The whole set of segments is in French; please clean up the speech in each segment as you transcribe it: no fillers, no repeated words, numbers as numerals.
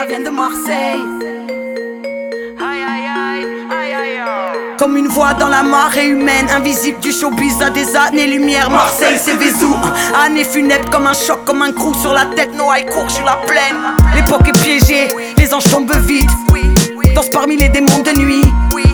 ça vient de Marseille. Comme une voix dans la marée humaine, invisible du showbiz à des années-lumière. Marseille, c'est Vézou, année funèbre comme un choc, comme un crew sur la tête. Noailles court sur la plaine. L'époque est piégée, les anges tombent vite. Danse parmi les démons de nuit.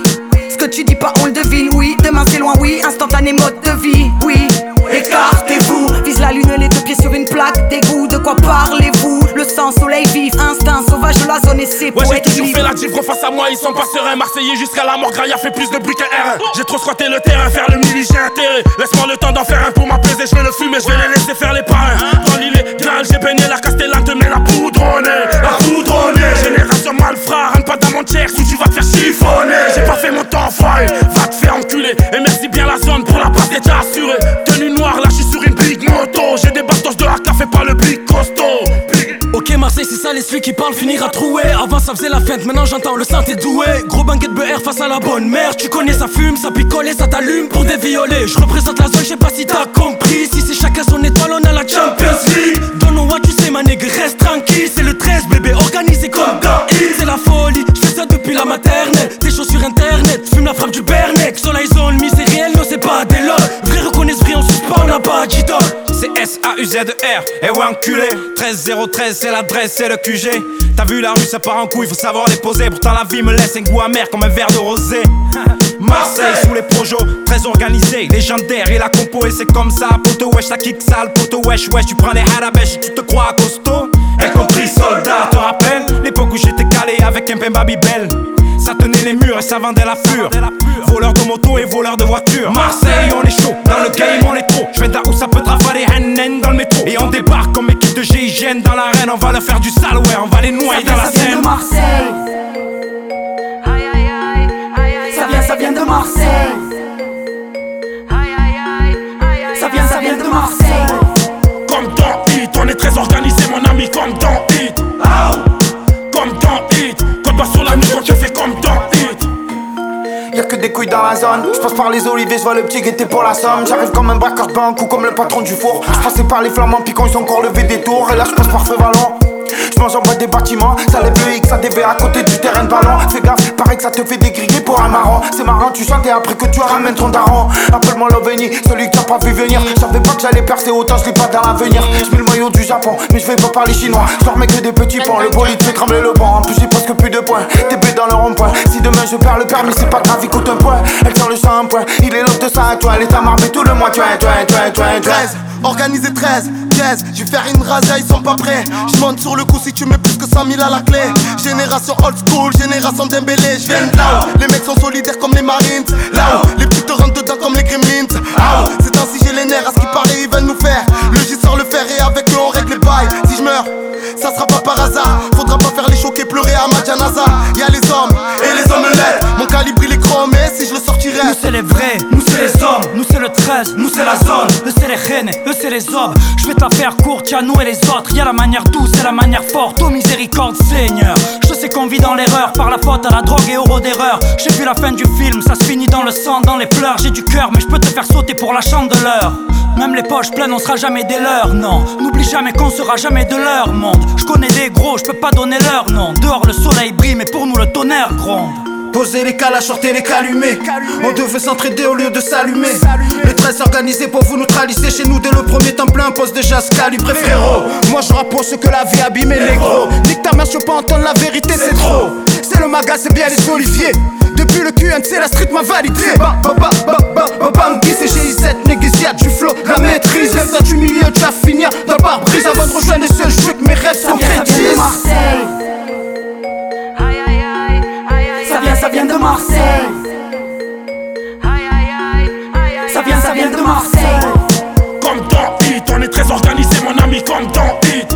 Ce que tu dis pas, on le devine. Oui, demain c'est loin, oui, instantané mode de vie. Oui, écartez-vous, vise la lune, les deux pieds sur une plaque d'égout. De quoi parlez-vous? Le sang, soleil vif, instinct sauvage de la zone et c'est ouais, j'ai toujours fait la gifre face à moi, ils sont pas sereins. Marseillais jusqu'à la mort, Grailla fait plus de bruit qu'un R1. J'ai trop squatté le terrain, faire le mili, j'ai intérêt. Laisse-moi le temps d'en faire un pour m'apaiser, je vais le fumer, je vais les laisser faire les parrains. Dans l'illégal, j'ai baigné la Castellane, te mets la poudronnée. La poudronnée, génération malfrat, rentre pas dans mon check, si tu vas te faire chiffonner. J'ai pas fait mon temps folle, va te faire enculer. Et merci bien la zone pour la passe déjà assurée. Tenue noire, là j'suis sur une big moto. J'ai des bastos de AK, fais pas le big costaud. Ok Marseille c'est ça, les celui qui parle finira troué. Avant ça faisait la feinte, maintenant j'entends le sang t'es doué. Gros banquet de BR face à la bonne mère. Tu connais ça fume, ça picole et ça t'allume pour des violets. Je représente la zone, je sais pas si t'as compris. Si c'est chacun son étoile, on a la Champions League. Don't know what tu sais ma nègre, reste tranquille. C'est le 13 bébé, organisé comme dans Hill. C'est la folie, je fais ça depuis la maternelle. T'es chaud sur internet, fume la frappe du Berneck. Soleil zone, mi c'est réel, non c'est pas des lol. Vrai reconnaissent vrai, on suspend, on n'a pas d'idole. C'est S-A-U-Z-E-R, et ouais enculé 13013 c'est l'adresse, c'est le QG. T'as vu la rue ça part en couille, faut savoir les poser. Pourtant la vie me laisse un goût amer comme un verre de rosé. Marseille sous les projos, très organisé, légendaire et la compo et c'est comme ça. Poto wesh, ça kick sale, poto wesh, wesh. Tu prends les harabèches et tu te crois costaud. Incompris soldat, te rappelles l'époque où j'étais calé avec un pain Babybel. Ça tenait les murs et ça vendait la fure. Voleur de moto et voleur de voiture. Marseille on est chaud, dans le game on est trop. Je viens d'où ça peut travailler hannen dans le métro. Et on débarque comme équipe de GIGN dans l'arène. On va leur faire du sale, ouais, on va les noyer dans la scène. Ça vient de Marseille. Ça vient de Marseille. Ça vient de Marseille. Comme dans Hit, on est très organisé mon ami, comme dans Hit. Comme dans Hit, quand pas sur la nuit, on te fait comme dans Hit. Y'a que des couilles dans la zone. J'passe par les oliviers, j'vois le petit guetté pour la somme. J'arrive comme un braqueur de banque ou comme le patron du four. J'passais par les flamands puis quand ils ont encore levé des tours. Et là j'passe par Feu-Vallon. J'mange en bas des bâtiments, ça lève le X, ça dévait à côté du terrain de ballon. Fais gaffe, paraît que ça te fait dégriller pour un marron. C'est marrant, tu chantes et après que tu ramènes ton daron. Appelle-moi l'ovni, celui que t'as pas vu venir. J'savais pas que j'allais percer autant, j'l'ai pas dans l'avenir. J'mets le maillot du Japon, mais j'vais pas parler chinois. J'dormais que des petits ponts, le bolide fait trembler le banc. En plus j'ai presque plus de points, TP dans le rond-point. Si demain je perds le permis, c'est pas grave, il coûte un point. Elle tire le shampoing, il est l'autre de ça, toi. Elle est à marber tout le mois, 13, organisé 13, je vais faire une razzia, ils sont pas prêts. Je monte sur le coup si tu mets plus que 100 000 à la clé. Génération old school, génération Dembélé. Je viens de là où les mecs sont solidaires comme les Marines. Là où les putes te rentrent dedans comme les Gremlins. C'est ainsi j'ai les nerfs, à ce qui paraît ils veulent nous faire. Le J sort le fer et avec eux on règle les bails. Si je meurs, ça sera pas par hasard. Faudra pas faire les choquer, pleurer à ma janaza. Y'a les hommes et les omelettes. Mon calibre il est chrome et si je le sortirais. Nous c'est les vrais, nous c'est les hommes. Nous c'est le 13, nous c'est la zone. Eux c'est les reines, eux c'est les hommes. Je vais te la faire courte, y'a nous et les autres. Y'a la manière douce et la manière forte. Oh miséricorde Seigneur. Je sais qu'on vit dans l'erreur par la faute à la drogue et au rôle d'erreur. J'ai vu la fin du film, ça se finit dans le sang, dans les pleurs. J'ai du cœur mais je peux te faire sauter pour la chandeleur. Même les poches pleines, on sera jamais des leurs, non. N'oublie jamais qu'on sera jamais de leur monde. Je connais des gros, je peux pas donner leur nom. Dehors le soleil brille mais pour nous le tonnerre gronde. Poser les calages, sortir les calumés. On devait s'entraider au lieu de s'allumer. Le 13 organisé pour vous neutraliser. Chez nous dès le premier temps plein, pose déjà ce calibre frérot. Moi je rappe pour ce que la vie abîme les gros. Nique ta mère, je peux pas entendre la vérité, c'est trop. C'est le magas, c'est bien les oliviers. Depuis le QNC, la street m'a validé. Banqui, c'est GI7, négociate du flow, la maîtrise. Lève dans du milieu, tu vas finir dans le pare-brise. Avant de rejoindre les seuls, je veux que mes rêves sont crédibles. Ça vient de Marseille. Ça vient de Marseille. Comme dans Hit, on est très organisé mon ami, comme dans Hit.